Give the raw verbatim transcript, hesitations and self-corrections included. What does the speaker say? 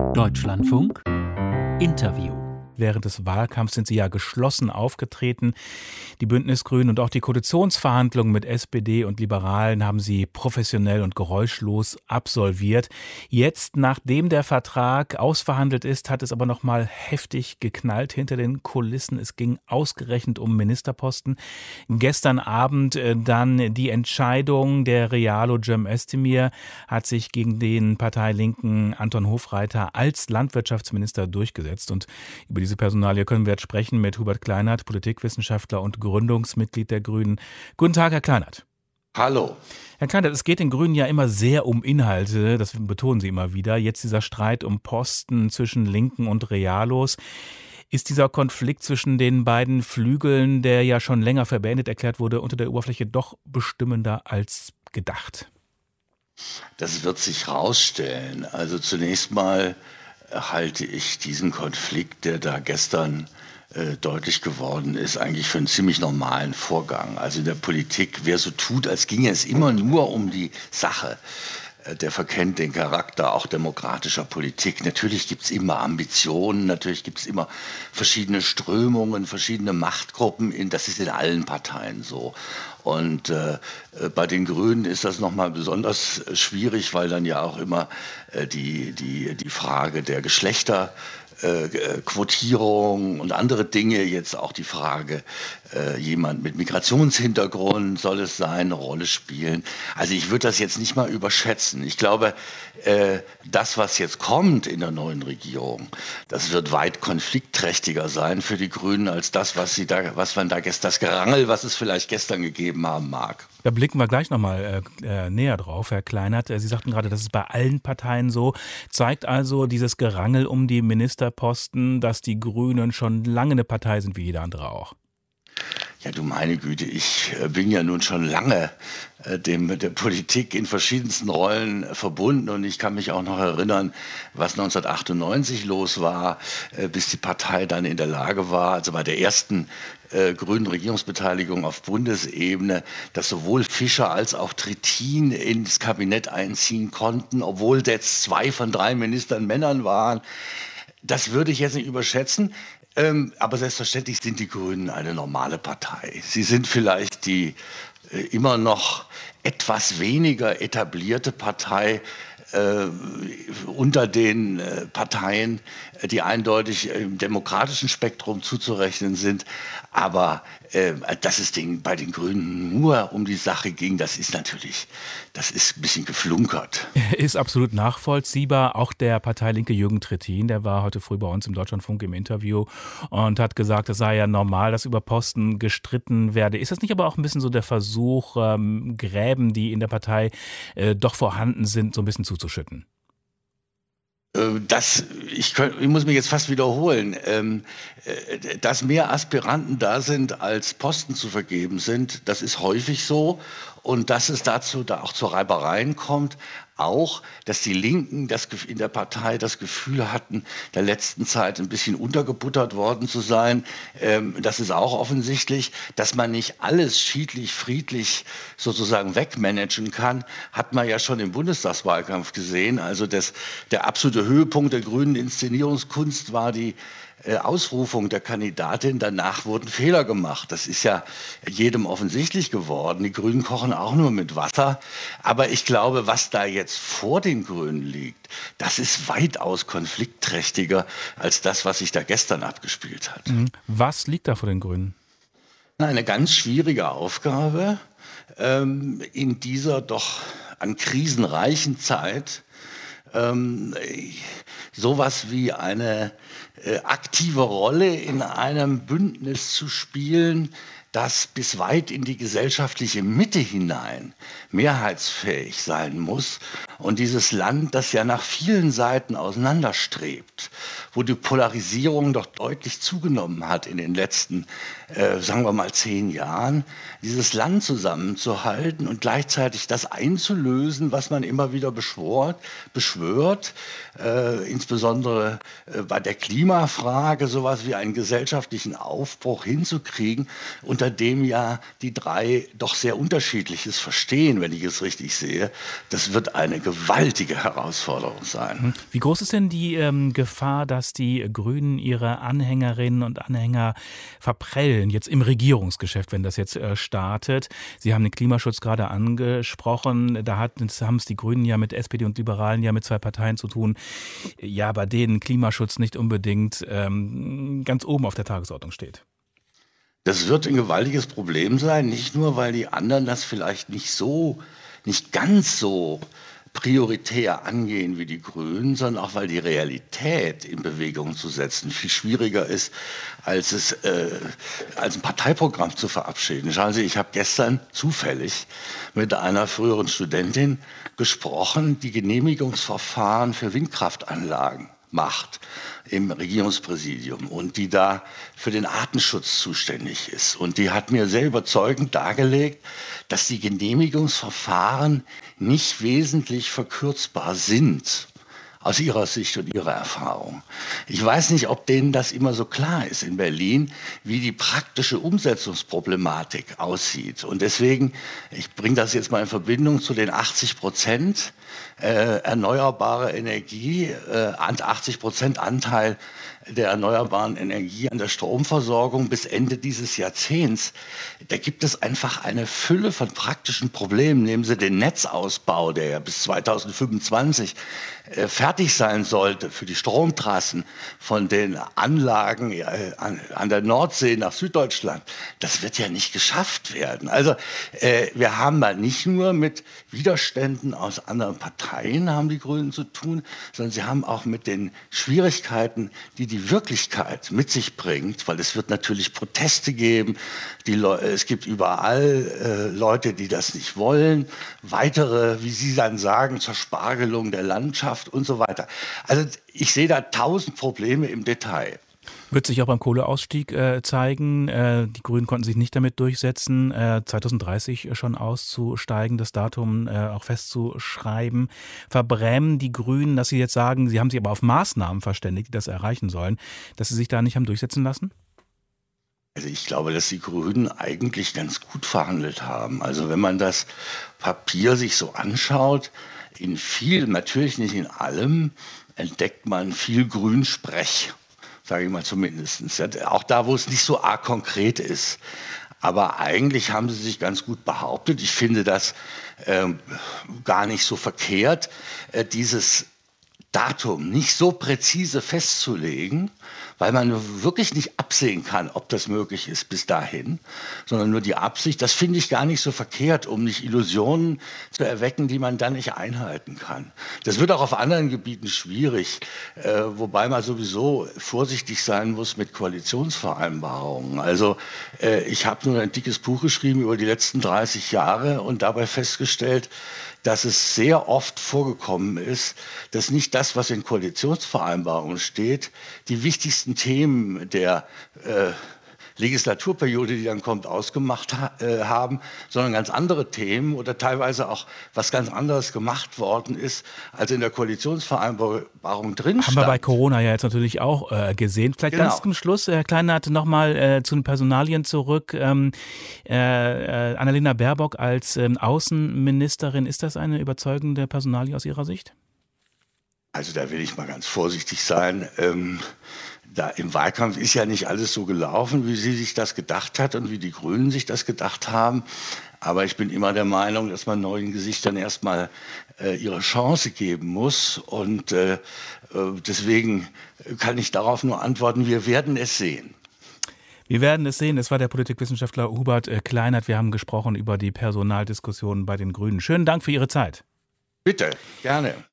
Deutschlandfunk Interview. Während des Wahlkampfs sind sie ja geschlossen aufgetreten. Die Bündnisgrünen und auch die Koalitionsverhandlungen mit S P D und Liberalen haben sie professionell und geräuschlos absolviert. Jetzt, nachdem der Vertrag ausverhandelt ist, hat es aber noch mal heftig geknallt hinter den Kulissen. Es ging ausgerechnet um Ministerposten. Gestern Abend äh, dann die Entscheidung. Der Realo Cem Özdemir hat sich gegen den Parteilinken Anton Hofreiter als Landwirtschaftsminister durchgesetzt. Und über diese Personalie können wir jetzt sprechen mit Hubert Kleinert, Politikwissenschaftler und Gründungsmitglied der Grünen. Guten Tag, Herr Kleinert. Hallo. Herr Kleinert, es geht den Grünen ja immer sehr um Inhalte, das betonen Sie immer wieder. Jetzt dieser Streit um Posten zwischen Linken und Realos. Ist dieser Konflikt zwischen den beiden Flügeln, der ja schon länger für beendet erklärt wurde, unter der Oberfläche doch bestimmender als gedacht? Das wird sich rausstellen. Also zunächst mal halte ich diesen Konflikt, der da gestern äh, deutlich geworden ist, eigentlich für einen ziemlich normalen Vorgang. Also in der Politik, wer so tut, als ginge es immer nur um die Sache, äh, der verkennt den Charakter auch demokratischer Politik. Natürlich gibt es immer Ambitionen, natürlich gibt es immer verschiedene Strömungen, verschiedene Machtgruppen. In, das ist in allen Parteien so. Und äh, bei den Grünen ist das nochmal besonders schwierig, weil dann ja auch immer äh, die, die, die Frage der Geschlechter Äh, Quotierung und andere Dinge, jetzt auch die Frage, äh, jemand mit Migrationshintergrund soll es sein, eine Rolle spielen. Also ich würde das jetzt nicht mal überschätzen. Ich glaube, äh, das, was jetzt kommt in der neuen Regierung, das wird weit konfliktträchtiger sein für die Grünen als das, was sie da, was man da gestern, das Gerangel, was es vielleicht gestern gegeben haben mag. Da blicken wir gleich nochmal äh, näher drauf, Herr Kleinert. Sie sagten gerade, das ist bei allen Parteien so. Zeigt also dieses Gerangel um die Ministerposten, dass die Grünen schon lange eine Partei sind, wie jeder andere auch? Ja, du meine Güte, ich bin ja nun schon lange äh, dem mit der Politik in verschiedensten Rollen äh, verbunden und ich kann mich auch noch erinnern, was neunzehnhundertachtundneunzig los war, äh, bis die Partei dann in der Lage war, also bei der ersten äh, grünen Regierungsbeteiligung auf Bundesebene, dass sowohl Fischer als auch Trittin ins Kabinett einziehen konnten, obwohl jetzt zwei von drei Ministern Männern waren. Das würde ich jetzt nicht überschätzen. Ähm, aber selbstverständlich sind die Grünen eine normale Partei. Sie sind vielleicht die äh, immer noch etwas weniger etablierte Partei äh, unter den äh, Parteien, die eindeutig im demokratischen Spektrum zuzurechnen sind. Aber äh, dass es den, bei den Grünen nur um die Sache ging, das ist natürlich, das ist ein bisschen geflunkert. Ist absolut nachvollziehbar. Auch der Parteilinke Jürgen Trittin, der war heute früh bei uns im Deutschlandfunk im Interview und hat gesagt, es sei ja normal, dass über Posten gestritten werde. Ist das nicht aber auch ein bisschen so der Versuch, ähm, Gräben, die in der Partei äh, doch vorhanden sind, so ein bisschen zuzuschütten? Das, ich, könnt, ich muss mich jetzt fast wiederholen, ähm, dass mehr Aspiranten da sind, als Posten zu vergeben sind, das ist häufig so. Und dass es dazu da auch zu Reibereien kommt, auch, dass die Linken das in der Partei das Gefühl hatten, der letzten Zeit ein bisschen untergebuttert worden zu sein. Ähm, das ist auch offensichtlich, dass man nicht alles schiedlich, friedlich sozusagen wegmanagen kann, hat man ja schon im Bundestagswahlkampf gesehen. Also das, der absolute Höhepunkt der grünen Inszenierungskunst war die Ausrufung der Kandidatin, danach wurden Fehler gemacht. Das ist ja jedem offensichtlich geworden. Die Grünen kochen auch nur mit Wasser. Aber ich glaube, was da jetzt vor den Grünen liegt, das ist weitaus konfliktträchtiger als das, was sich da gestern abgespielt hat. Was liegt da vor den Grünen? Eine ganz schwierige Aufgabe ähm, in dieser doch an Krisen reichen Zeit. Ähm, sowas wie eine äh, aktive Rolle in einem Bündnis zu spielen, das bis weit in die gesellschaftliche Mitte hinein mehrheitsfähig sein muss. Und dieses Land, das ja nach vielen Seiten auseinanderstrebt, wo die Polarisierung doch deutlich zugenommen hat in den letzten, äh, sagen wir mal, zehn Jahren, dieses Land zusammenzuhalten und gleichzeitig das einzulösen, was man immer wieder beschwört, beschwört äh, insbesondere äh, bei der Klimafrage sowas wie einen gesellschaftlichen Aufbruch hinzukriegen und unter dem ja die drei doch sehr Unterschiedliches verstehen, wenn ich es richtig sehe. Das wird eine gewaltige Herausforderung sein. Wie groß ist denn die ähm, Gefahr, dass die Grünen ihre Anhängerinnen und Anhänger verprellen, jetzt im Regierungsgeschäft, wenn das jetzt äh, startet? Sie haben den Klimaschutz gerade angesprochen. Da hat, haben es die Grünen ja mit S P D und Liberalen ja mit zwei Parteien zu tun, ja, bei denen Klimaschutz nicht unbedingt ähm, ganz oben auf der Tagesordnung steht. Das wird ein gewaltiges Problem sein, nicht nur, weil die anderen das vielleicht nicht so, nicht ganz so prioritär angehen wie die Grünen, sondern auch, weil die Realität in Bewegung zu setzen viel schwieriger ist, als es äh, als ein Parteiprogramm zu verabschieden. Schauen Sie, ich habe gestern zufällig mit einer früheren Studentin gesprochen, die Genehmigungsverfahren für Windkraftanlagen macht im Regierungspräsidium und die da für den Artenschutz zuständig ist. Und die hat mir sehr überzeugend dargelegt, dass die Genehmigungsverfahren nicht wesentlich verkürzbar sind, aus ihrer Sicht und ihrer Erfahrung. Ich weiß nicht, ob denen das immer so klar ist in Berlin, wie die praktische Umsetzungsproblematik aussieht. Und deswegen, ich bringe das jetzt mal in Verbindung zu den achtzig Prozent äh, erneuerbare Energie, äh, achtzig Prozent Anteil der erneuerbaren Energie an der Stromversorgung bis Ende dieses Jahrzehnts. Da gibt es einfach eine Fülle von praktischen Problemen. Nehmen Sie den Netzausbau, der ja bis zweitausendfünfundzwanzig äh, fertig sein sollte für die Stromtrassen von den Anlagen äh, an, an der Nordsee nach Süddeutschland. Das wird ja nicht geschafft werden. Also äh, wir haben da nicht nur mit Widerständen aus anderen Parteien haben die Grünen zu tun, sondern sie haben auch mit den Schwierigkeiten, die die Wirklichkeit mit sich bringt, weil es wird natürlich Proteste geben, die Le- es gibt überall äh, Leute, die das nicht wollen, weitere, wie Sie dann sagen, Zerspargelung der Landschaft und so weiter. Also ich sehe da tausend Probleme im Detail. Wird sich auch beim Kohleausstieg äh, zeigen. Äh, die Grünen konnten sich nicht damit durchsetzen, äh, zweitausenddreißig schon auszusteigen, das Datum äh, auch festzuschreiben. Verbrämen die Grünen, dass sie jetzt sagen, sie haben sich aber auf Maßnahmen verständigt, die das erreichen sollen, dass sie sich da nicht haben durchsetzen lassen? Also ich glaube, dass die Grünen eigentlich ganz gut verhandelt haben. Also wenn man das Papier sich so anschaut, in viel, natürlich nicht in allem, entdeckt man viel Grünsprech. Sage ich mal zumindest. Auch da, wo es nicht so arg konkret ist. Aber eigentlich haben sie sich ganz gut behauptet. Ich finde das äh, gar nicht so verkehrt, äh, dieses Datum nicht so präzise festzulegen, weil man wirklich nicht absehen kann, ob das möglich ist bis dahin, sondern nur die Absicht, das finde ich gar nicht so verkehrt, um nicht Illusionen zu erwecken, die man dann nicht einhalten kann. Das wird auch auf anderen Gebieten schwierig, äh, wobei man sowieso vorsichtig sein muss mit Koalitionsvereinbarungen. Also äh, ich habe nur ein dickes Buch geschrieben über die letzten dreißig Jahre und dabei festgestellt, dass es sehr oft vorgekommen ist, dass nicht das, was in Koalitionsvereinbarungen steht, die wichtigsten Themen der äh, Legislaturperiode, die dann kommt, ausgemacht ha- äh, haben, sondern ganz andere Themen oder teilweise auch was ganz anderes gemacht worden ist, als in der Koalitionsvereinbarung drin Haben stand. wir bei Corona ja jetzt natürlich auch äh, gesehen. Vielleicht Genau. ganz zum Schluss, Herr Kleinert, nochmal äh, zu den Personalien zurück. Ähm, äh, äh, Annalena Baerbock als ähm, Außenministerin, ist das eine überzeugende Personalie aus Ihrer Sicht? Also da will ich mal ganz vorsichtig sein. Ähm, da im Wahlkampf ist ja nicht alles so gelaufen, wie sie sich das gedacht hat und wie die Grünen sich das gedacht haben. Aber ich bin immer der Meinung, dass man neuen Gesichtern erstmal äh, ihre Chance geben muss. Und äh, deswegen kann ich darauf nur antworten, wir werden es sehen. Wir werden es sehen. Es war der Politikwissenschaftler Hubert Kleinert. Wir haben gesprochen über die Personaldiskussionen bei den Grünen. Schönen Dank für Ihre Zeit. Bitte, gerne.